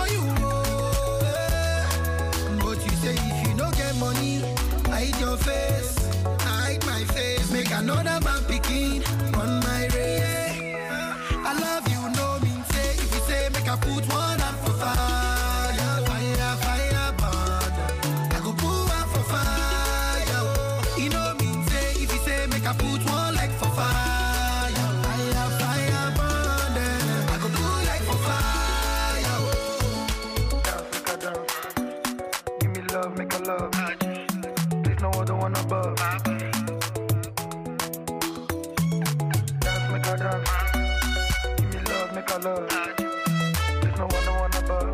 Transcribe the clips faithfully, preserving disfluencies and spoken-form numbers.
for you, oh, eh. But you say if you don't get money, I hide your face, I hide my face. Make another man picking on my race. I love you, no mean say. If you say make I put one hand for fire, fire, fire, burn. I go put one for fire. You know mean say. If you say make I put one leg for fire, fire, fire, burn. I go put leg for fire. Dance, make a dance. Give me love, make a love. There's no other one above. Dance, make a dance. Give me love, make a love. There's no other one above.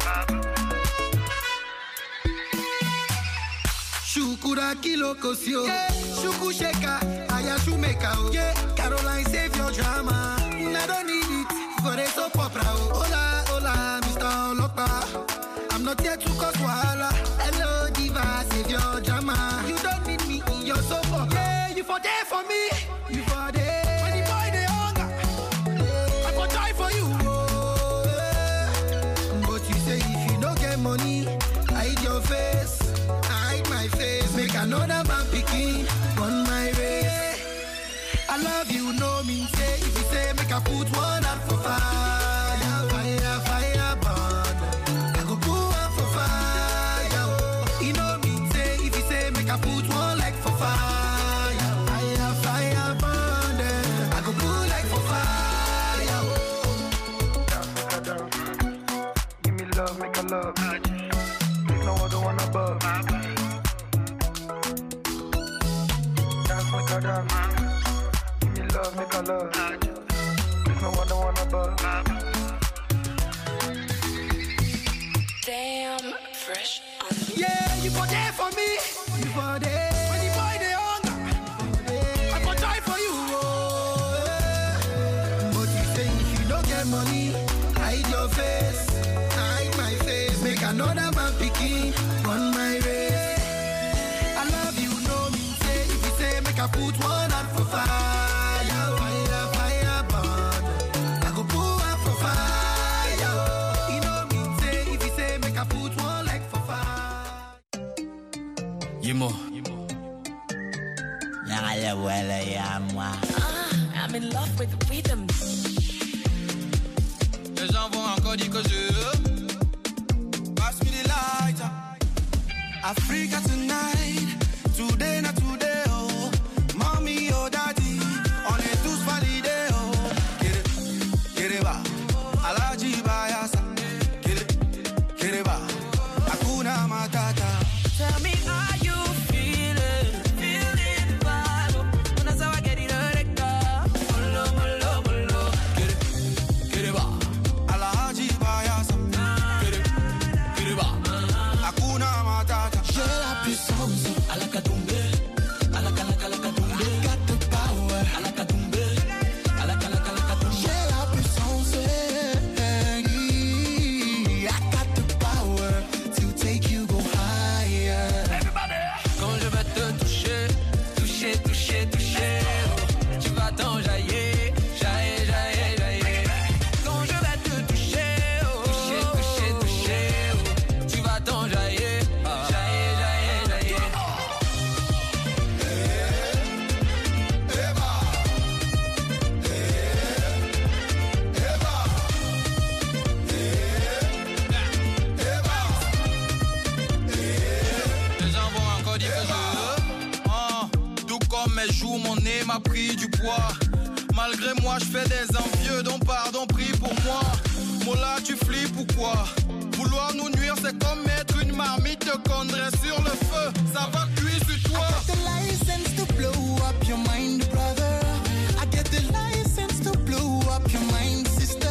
Shukura kilo kosio, yeah. Shuku sheka, aya shumeka, oh. Yeah. Caroline save your drama. I don't need it for a soap opera. Oh. Hola, hola, Mister Olopa. I'm not here to cause wahala. Hello, diva, save your drama. You don't need me in your soap opera. Yeah, you for there for me. You for there. When the boy they hunger, I for die for you. Oh, yeah. But you say if you don't get money, hide your face, I hide my face. Make another man picking on my way. I love you, no mean say. If you say make I put one hand for fire, fire, fire, burn. I go put one for fire. You know mean say. If you say make I put one leg for fire, fire, fire, burn. I go put leg for fire. Dance, make a dance. Give me love, make a love. There's no other one above. Dance, make a dance. Give me love, make a love. There's no other one above. Damn, fresh on the Yeah, you for there for me. You for there. When the boy they hunger, I for die for you. Oh, yeah. But you say if you don't get money, hide your face, hide my face. Make another man picking on my race. I love you, no mean say. If you say make I put one hand for fire, fire, fire, burn. I go put one for fire. You know mean say. If you say make I put one leg for fire. Yimo. Ah, I'm in love with the rhythm. Les gens vont encore dire que je pass me the light. Africa tonight, today not today, oh. Mommy, oh daddy, on est tous validés, oh. Get it, get it ba, Alaji Bayasa. Get it, get it ba, Hakuna Matata. Tell me how you feeling, feeling bad. When I saw I get it hurt, molo, molo, molo. Get it, get it ba, Alaji Bayasa. Get it, get it ba, Hakuna Matata. J'ai la puissance, À la Katumbe, à la Kala Kala Katumbe, I got the power. à la Katumbe, à la Kala Kala Katumbe. J'ai la puissance, eh, I got the power to take you go higher. Quand je vais te toucher, toucher, toucher, toucher, oh, tu vas t'enjailler, jaillir, jaillir, jaillir. Quand je vais te toucher, oh, toucher, toucher, toucher, oh, tu vas t'enjailler, jaillir, jaillir, jaillir. Les gens vont encore dire que je ah, tout comme mes joues, mon nez m'a pris du poids. Malgré moi, je fais des envieux, donc pardon, prie pour moi. Mola, tu flippes ou quoi? Vouloir nous nuire, c'est comme mettre une marmite de condré sur le feu. Ça va cuire sur toi. The license to blow up your mind, brother. I get the license to blow up your mind, sister.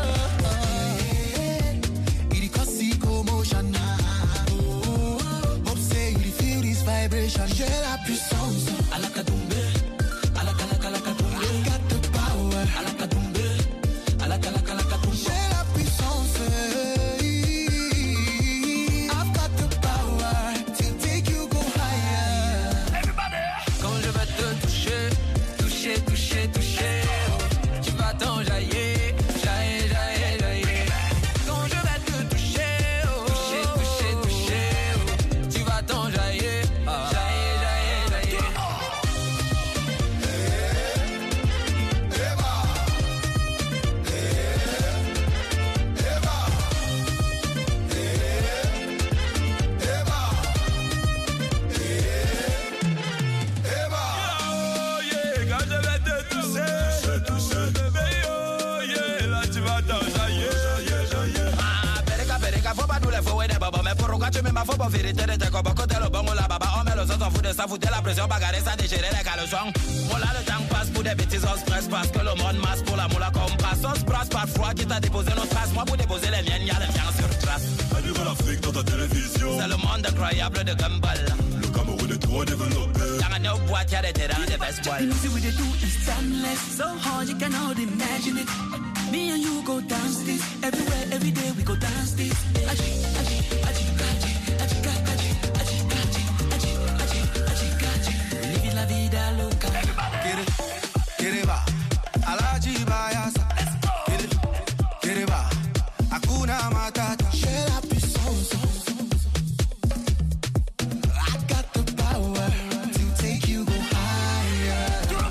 It cause commotion. Hope say you feel this vibration. J'ai la puissance, À la Katumbe, à la Kala Kala Katumbe, I got the power. à la Katumbe, à la Kala Kala Katumbe. J'ai la puissance, eh, I've got the power to les faux et des babas. Mais pourquoi tu mets ma faux pour vérité de tes copains? Côté le bon ou la baba, on met le sang, on fout de ça, foutait la pression, bagarrer ça, déchirer les caleçons. On là le temps passe pour des bêtises, on se presse parce que le monde masse pour la moula comme passe. On se brasse parfois qui t'a déposé nos traces. Moi pour déposer les miennes, y'a les miens sur trace. Un nouvel Afrique dans ta télévision. C'est le monde incroyable de Gumball. Le Cameroun est trop développé. Dans un autre boîte, y'a des terrains, des best boys. The music we do is timeless, so hard you cannot imagine it. Me and you go dance this, everywhere, every day we go dance this. Aji, aji, aji, aji, aji, aji, aji, aji, aji, aji, aji, aji. Living la vida loca. Get it, get it va. Alaji Bayasa. Let's go. Get it, get it va. Hakuna Matata. J'ai la puissance. I got the power to take you go higher.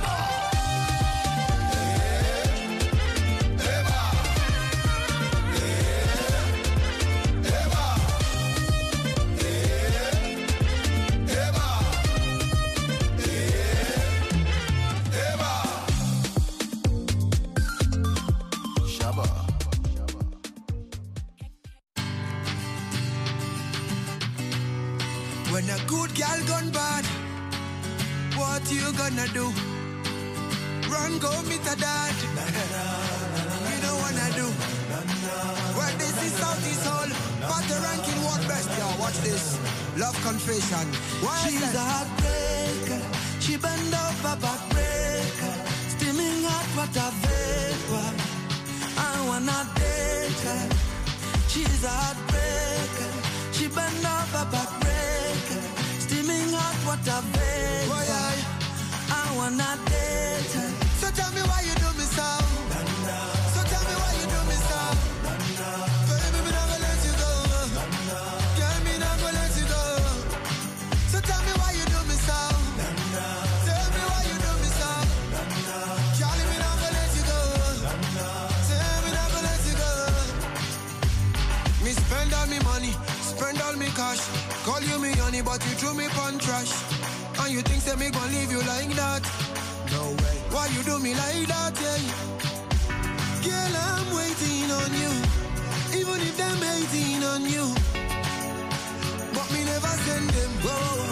When a good girl gone bad, what you gonna do? Run, go meet a dad. You don't wanna do. Well, this is Southeast Hall, but the ranking what best? Yo, watch this. Love confession. Why she's a heartbreaker. She bend over backbreaker. Steaming hot water vapor. I wanna date her. She's a heartbreaker. She bend over backbreaker. Steaming hot water vapor. Why I, I wanna date her. So tell me why you do me so. So tell me why you do me so. Baby, me not gonna let you go. Girl, me not gonna let you go. So tell me why you do me so. Tell me why you do me so. Charlie, me not gonna let you go. Tell me not gonna let you go. Me spend all me money, spend all me cash. Call you me honey, but you threw me pon trash. And you think say me gon' leave you like that? No way. Why you do me like that, yeah? Girl, I'm waiting on you, even if them hating on you. But me never send them go.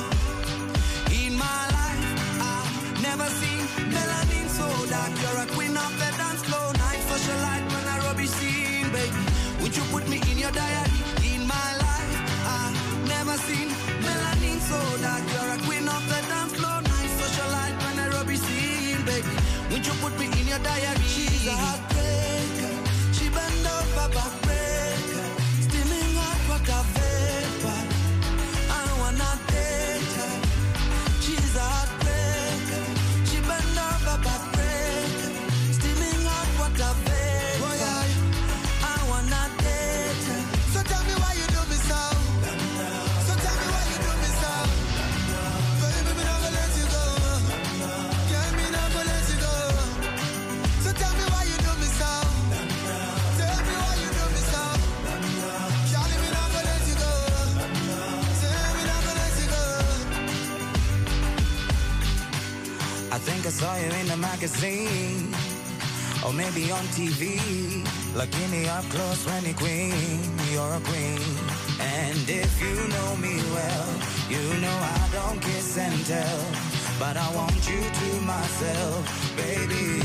In my life, I've never seen melanin so dark. You're a queen of the dance floor. Night socialite when I rubbish scene, baby. Would you put me in your diary? In my life, I've never seen melanin so dark. You're a queen of the dance floor. Night socialite when I rubbish scene, baby. Would you put me in your diary? She's a heartbreaker. She bend over backbreaker. Steaming hot water vapor. I wanna date her. She's a heartbreaker. She bend over backbreaker. Steaming hot water vapor. I wanna date her. So tell me why you do me so. So tell me why you do me so. Baby, me not gonna let you go. Girl, me not gonna let you go. So tell me why you do me so. Tell me why you do me so. Charlie, me not gonna let you go. Tell me not gonna let you go. I think I saw you in the magazine, or maybe on T V. Looking me up close when you're queen, you're a queen. And if you know me well, you know I don't kiss and tell, but I want you to myself, baby.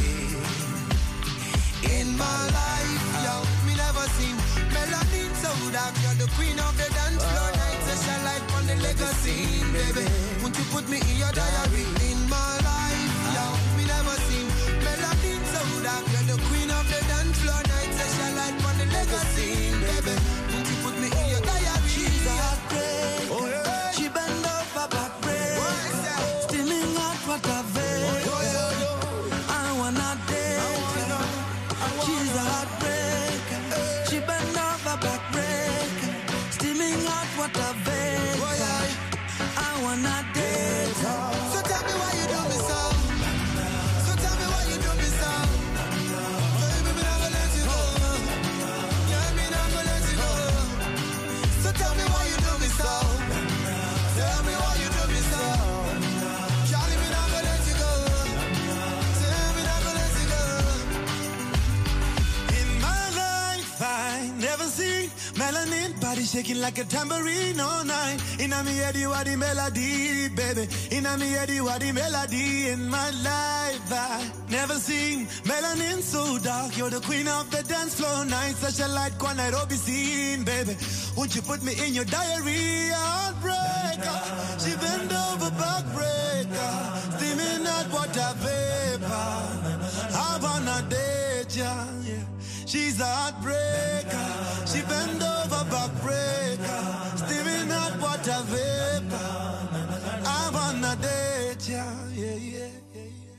In my life, yo, me never seen melanin so dark. You're the queen of the dance floor. Night session light on the legacy, baby. Won't you put me in your diary? In my life, yo, me never seen melanin so dark. You're the queen of the dance floor. Night session light on the legacy, baby. Won't you put me in your diary? She's a heartbreaker. Oh, yeah. She bend over backbreaker. Steaming hot water vapor. Oh, yeah. I wanna date her. She's a heartbreaker. She bend over backbreaker. Steaming hot water vapor. I wanna date her. So tell me why you do me so. So tell me why you do me so. Baby, me not gonna let you go. Yeah, me not gonna let you go. So tell me why you do me so. Tell me why you do me so. Charlie, me not gonna let you go. Tell me not gonna let you go. In my life, I never seen Melanin body shaking like a tambourine all night. Inna me head you are the melody, baby. Inna me head you are the melody in my life. I never seen melanin so dark. You're the queen of the dance floor night. Such a light one Nairobi scene, baby. Won't you put me in your diary? Heartbreaker, she bend over backbreaker, steaming hot water vapor. I wanna date ya, yeah. She's a heartbreaker, she bend over backbreaker, steaming hot water vapor. I wanna date ya, yeah, yeah, yeah, yeah.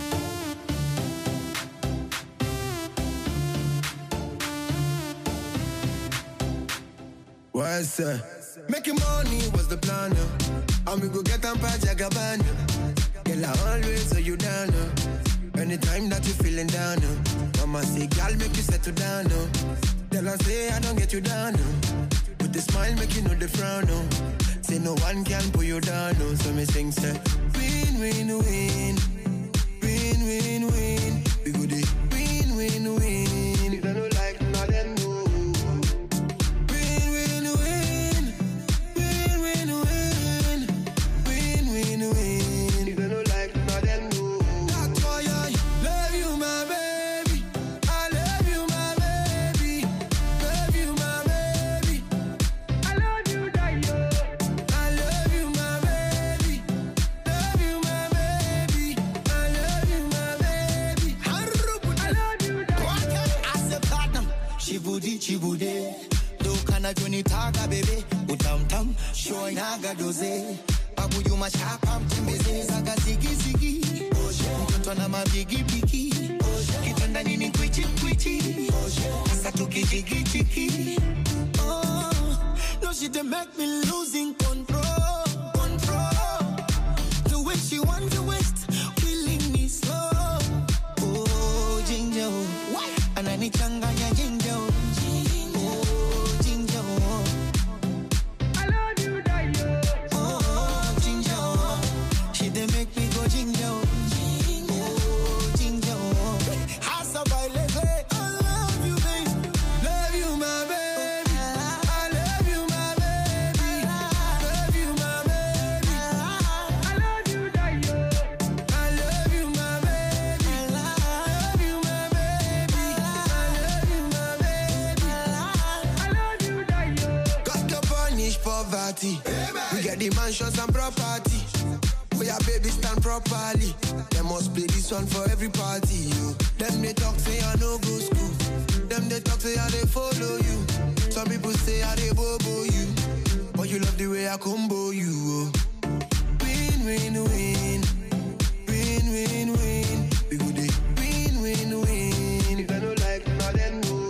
What's that? Making money was the plan, uh. And we go get them by Jagaban. Girl, I always hold you down, uh. Anytime that you feeling down, uh. Mama say, girl, make you settle down, uh. Tell her, say, I don't get you down, uh. With the smile, make you know the frown, uh. Say, no one can pull you down, uh. So me sing, say, win, win, win. Win, win, win. We go the win, win, win. If I don't like nothing, no. Chibude, do kana joni taga bebe, utam tam, show naga doze, babu you ma chapa mtembeze, zaga zigi zigi, mtoto na mabigi bigi, kitanda nini kwichi kwichi, asa tuki jigi jigi. Oh, no she dey make me losing control, control. The way she want to waste, killing me slow. Oh, ginger, anani changanya ginger. We get the mansions and property. We are baby stand properly. They must play this one for every party. You. Them they talk say I no go school. Them they talk say I they follow you. Some people say I they bobo you. But you love the way I combo you. Oh. Win, win, win. Win, win, win. We go dey win, win, win. If I don't like now then no.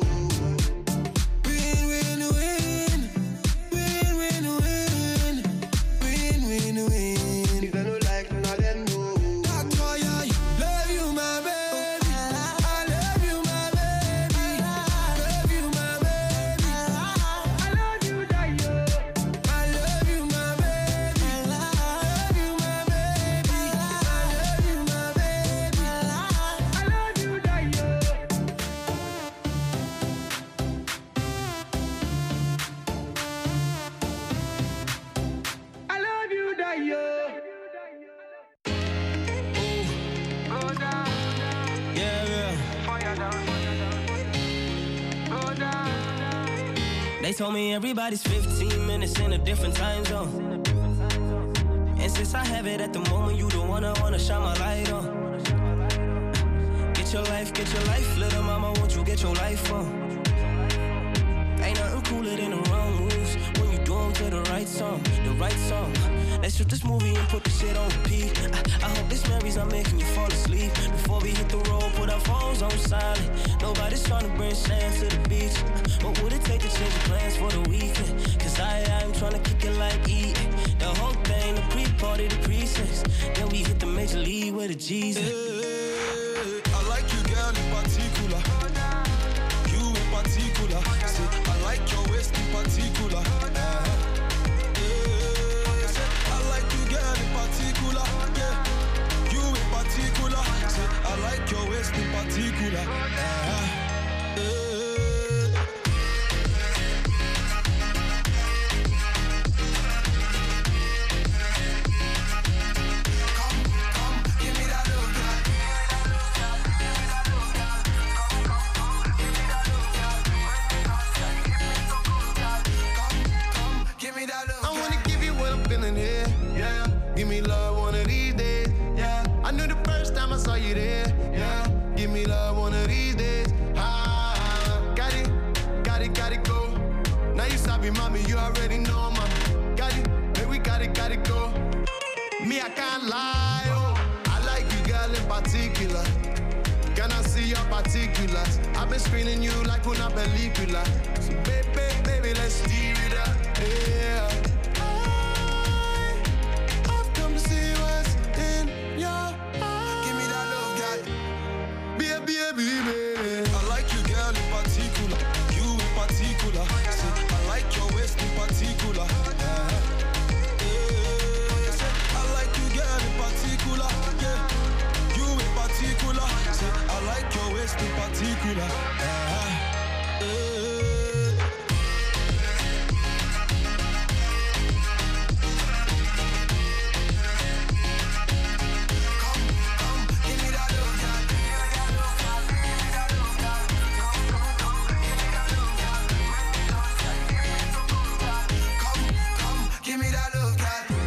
They told me everybody's fifteen minutes in a different time zone. And since I have it at the moment, you don't wanna wanna shine my light on. Get your life, get your life, little mama, won't you get your life on? Ain't nothing cooler than the wrong moves when you do them to the right song, the right song. Let's shoot this movie and put the shit on repeat. I, I hope this memory's not making you fall asleep. Before we hit the road, put our phones on silent. Nobody's trying to bring sand to the beach. What would it take to change the plans for the weekend? Cause I, I'm trying to kick it like E. The whole thing, the pre-party, the pre-sex. Then we hit the major league with the G's. Hey, I like you, girl, in particular. You in particular. See, I like your waist in particular. Uh, yeah, say, I like you, girl, in particular. Yeah, you in particular. See, I like your waist in particular. Uh, yeah. mommy, you already know, mama. Got it, baby, we got it, got it, go. Me, I can't lie, oh. I like you, girl, in particular. Can I see your particulars? I've been screening you like una película. So baby, baby, let's steer it up, yeah. I, I've come to see what's in your eyes. Give me that love, girl. Baby, baby, baby. I like you, girl, in particular. You in particular. See, I like your waist in particular. Uh, yeah. I like you, girl, in particular. Yeah. In particular, say I like your waist in particular. Uh, uh. Come, come, give me that love, girl. Give me that love, girl. Give me that love, girl. Come, come, give me that love, girl.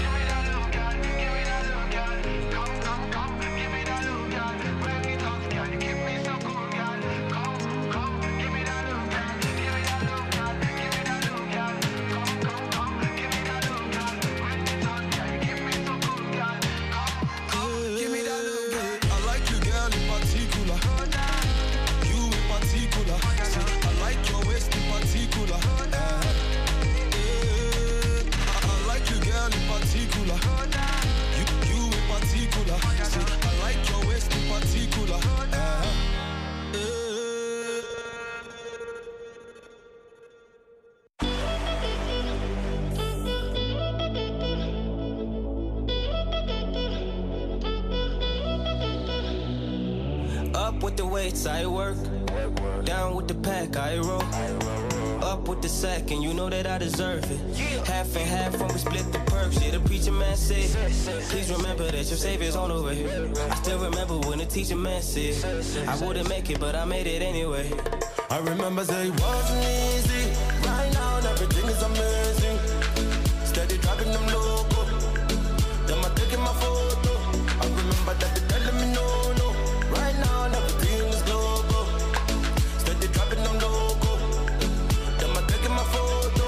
I work, down with the pack, I roll. Up with the sack, and you know that I deserve it. Half and half when we split the perks. Yeah, the preacher man said, please remember that your savior's on the way. I still remember when the teacher man said, I wouldn't make it, but I made it anyway. I remember say it wasn't easy. Right now, everything is amazing. Steady dropping them loco. Them I taking my photo. I remember that they telling me no, no. Right now, everything is global. Steady dropping them loco. Them I taking my photo.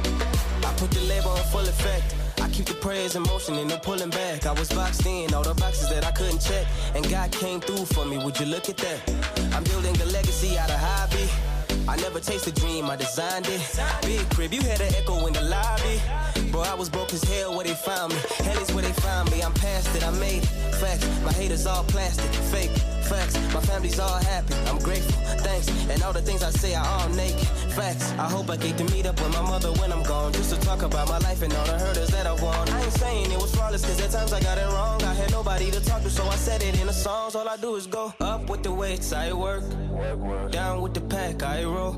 I put the label on full effect. I keep the prayers in motion and no pulling back. I was boxed in, all the boxes that I couldn't check. And God came through for me, would you look at that? I'm building a legacy out of hobby. I never chased a dream, I designed it. Big crib, you had an echo in the lobby. Bro, I was broke as hell where they found me. Hell is where they found me, I'm past it, I made it. Facts, my haters all plastic, fake. Facts, my family's all happy, I'm grateful, thanks. And all the things I say are all naked. Facts, I hope I get to meet up with my mother when I'm gone. Just to talk about my life and all the hurdles that I won. I ain't saying it was flawless, cause at times I got it wrong. I had nobody to talk to, so I said it in the songs. All I do is go up with the weights, I work. Down with the pack, I roll.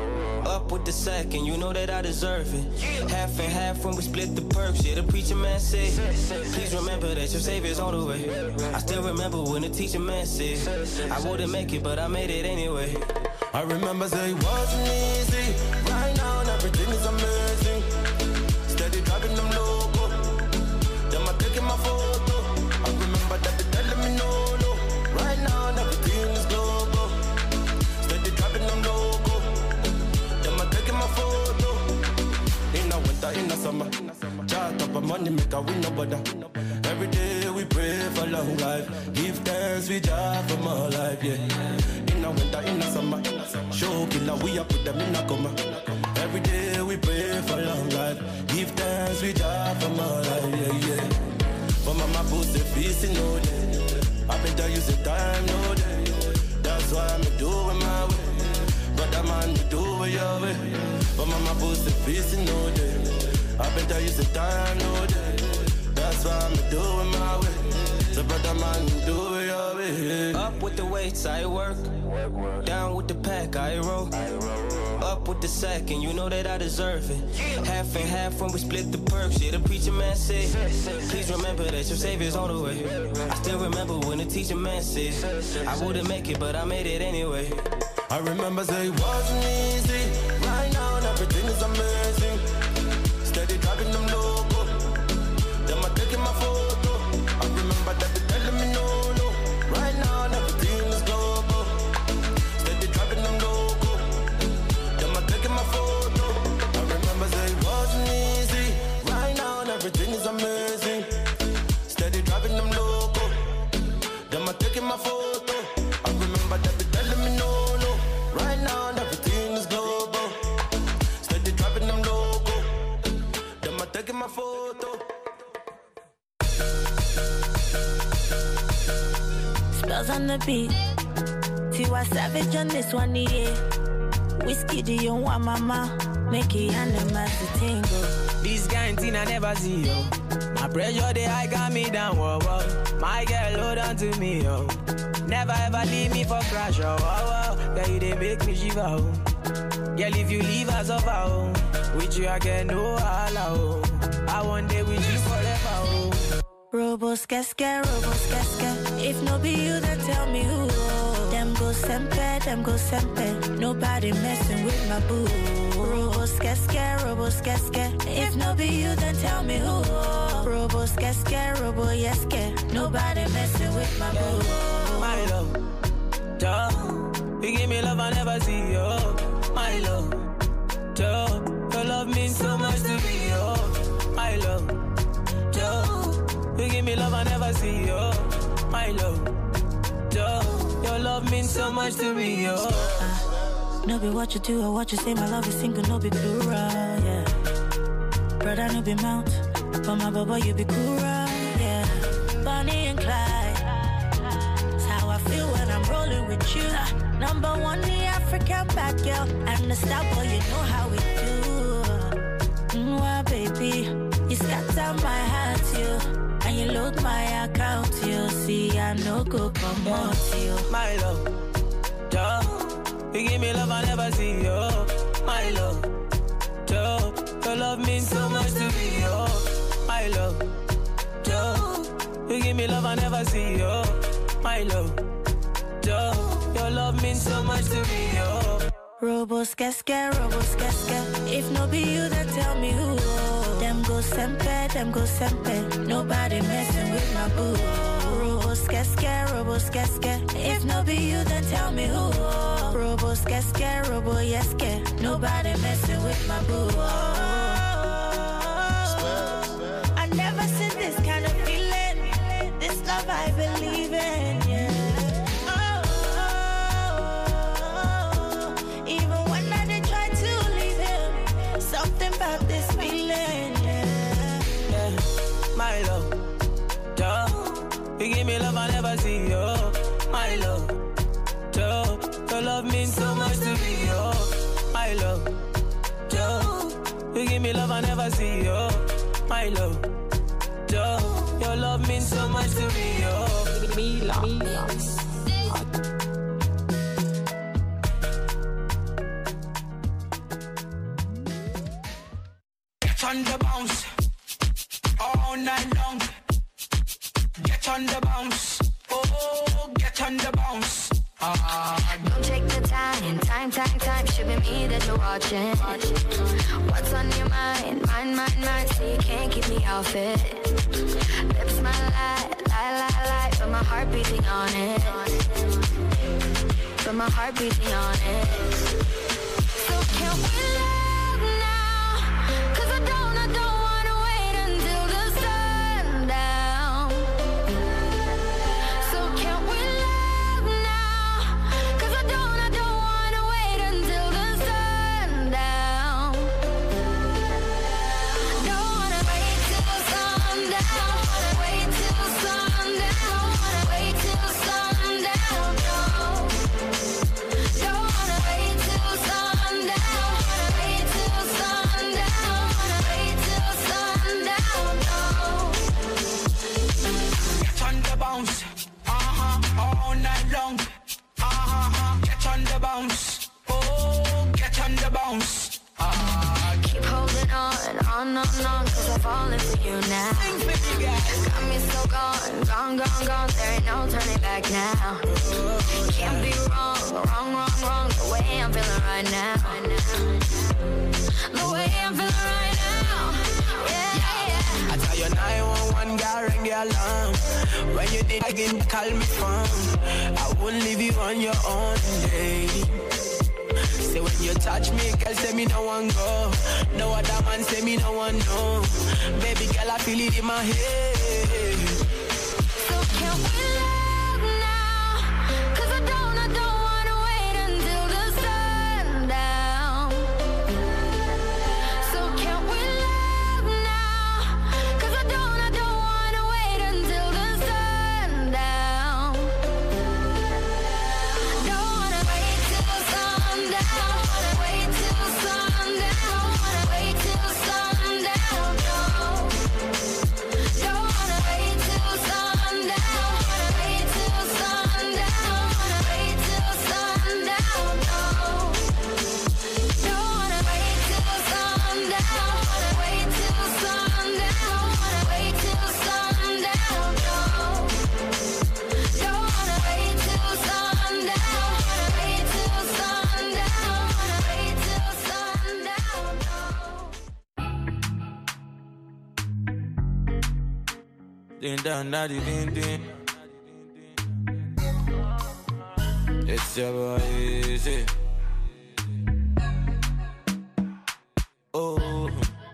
Up with the sack, and you know that I deserve it. Half and half when we split the perks. Yeah, the preacher man said, please remember that your savior's on the way. I still remember when the teacher man said, I wouldn't make it, but I made it anyway. I remember say it wasn't easy. Right now, everything is amazing. Steady dropping them logo. Them I taking my photo. I remember that they telling me no, no. Right now, everything is global. Steady dropping them logo. Them I taking my photo. In the winter, in the summer, chart up a money make a win no bother. Every day we pray for long life. Give thanks we job for more life, yeah. In the winter, in the summer, show killer we up put them in a coma. Every day we pray for long life. Give thanks we job for more life, yeah, yeah. For mama put the feast in no day. I better use the time no day. That's why I'm doing my way. Brother man, you do it your way. For mama put the feast in no day. I better use the time no day. That's why I'm doing my way. So brother man, do it your way. Up with the weights, I work. Down with the pack, I roll. Up with the sack, and you know that I deserve it. Half and half when we split the perks. Yeah, the preacher man said, please remember that your savior's on the way. I still remember when the teacher man said, I wouldn't make it, but I made it anyway. I remember say it wasn't easy. Right now, everything is amazing. Steady dropping them logo. Them I taking my photo. I remember that they telling me no, no. Right now, everything is global. Steady dropping them logo. Them I taking my photo. I remember say it my photo. Spells on the beat. Tiwa Savage on this one, yeah. Whiskey, do you want mama? Make it animals to tingle. This kind thing I never see, yo. My pressure, they high got me down, whoa, whoa. My girl, hold on to me, yo. Never ever leave me for crash, oh, whoa, whoa. Girl, you they make me shiver, oh. Girl, if you leave us over, oh. With you, I get no allow, oh. I want day with you forever, oh. Robos, casca, robos, casca. If no be you, then tell me who. Them go sempe, them go sempe. Nobody messing with my boo. Robos, casca, robos, casca. If no be you, then tell me who. Robos, casca, robo, yeske. Nobody messing with my boo. My love, duh. You give me love I never see, yo. My love, duh. Your love means so much to me, yo. My love, duh. You give me love I never see, yo. My love, duh. Your love means so much to me, yo. Uh, no be what you do or what you say, my love is single, no be plural, yeah. Brother, no be mount, but my baba, you be cool, yeah. Bonnie and Clyde, that's how I feel when I'm rolling with you. Number one, the African bad girl, and the star boy, you know how we do. Mwah, baby, you scatter my heart, you. And you load my account, you see I no go come out, you. My love, duh. You give me love I never see, yo. My love, duh. Your love means so much to me, yo. My love, duh. You give me love I never see, yo. My love, duh. Your love means so much to me, yo. Robos, casca, robos, casca. If no be you, then tell me who. Them go sempe, them go sempe. Nobody messing with my boo. Robos, casca, robos, casca. If no be you, then tell me who. Robos, casca, robo, yeske. Nobody messing with my boo. I never seen this kind of feeling. This love I believe in, yeah. About this feeling, yeah. Yeah, my love, duh. You give me love I never see, yo. My love, duh. Your love means so much to me, yo. My love, duh. You give me love I never see, yo. My love, duh. Your love means so much to me, yo. Me love, me love. On the bounce, all night long. Get on the bounce, oh, get on the bounce. Ah, don't take the time, time, time, time. Should be me that you're watching. What's on your mind, mind, mind, mind? So you can't keep me off it. Lips my lie, lie, lie, lie. But my heart beating on it. But my heart beating on it. So can we love now? Cause I don't, I don't wanna wait until the sundown. So can we love now? Cause I don't, I don't wanna wait until the sundown. Don't wanna wait till sundown. Wanna wait till sundown. Wanna wait till sundown. No. Don't wanna wait till sundown. Wanna wait till sundown. Wanna wait till sundown. No. get on the bounce, uh-huh, all night long. Uh-huh, get on the bounce, oh, get on the bounce. Uh, Keep holding on, on, on, on, cause I'm falling for you now. Got me so gone, gone, gone, gone. There ain't no turning back now. Can't be wrong, wrong, wrong, wrong. The way I'm feeling right now. The way I'm feeling right now. Yeah, yeah. I tell you nine one one, girl, ring the alarm. When you did again, call me from. I won't leave you on your own, lady. Say when you touch me, girl, say me no one go. No other man say me no one know. Baby girl, I feel it in my head. So can we love now? Cause I don't, I don't wanna wait until the sundown. So can we love now? Ding dong, daddy, ding ding. It's your boy Easy. Oh,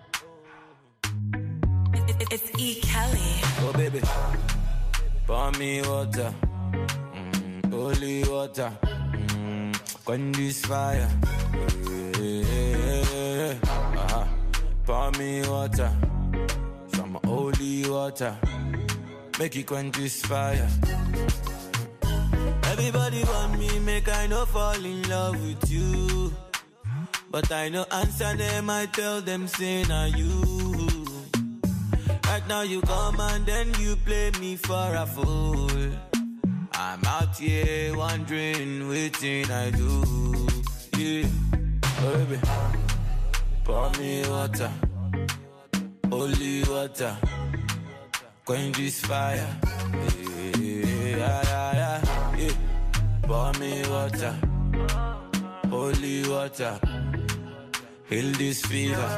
it's E. Kelly. Oh baby, pour me water, mm, holy water, mm, quench this fire. Yeah, yeah, yeah. Uh-huh. Pour me water, some holy water, make it quench this fire. Everybody want me, make I no fall in love with you. But I no answer them, I tell them say na you. Right now you come and then you play me for a fool. I'm out here wondering waiting I do. Yeah, oh, baby, pour me water, holy water, quench this fire. Yeah, yeah, yeah, yeah, yeah. Pour me water, holy water, heal this fever.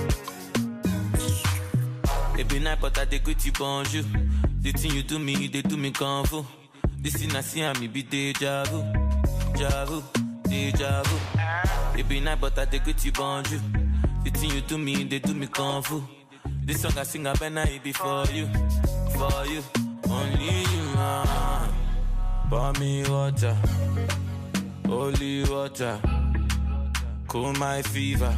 Every night but I take with you bonjour. The thing you do me, they do me kung fu. This thing I see and me be deja vu, deja vu, deja vu. Every night but I take with you bonjour. The thing you do me, they do me kung fu. This song I sing I better it be for you, for you, only you. Ah. Pour me water, holy water, cool my fever.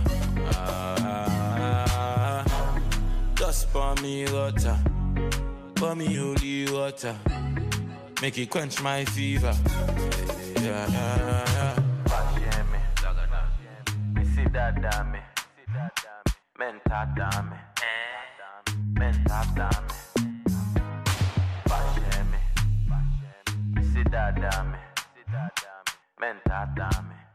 Ah, just pour me water, pour me holy water, make it quench my fever. Yeah, yeah, yeah. Me see that damn me, men tap damn me, men tap damn me. Sit that damn me, men tap damn me.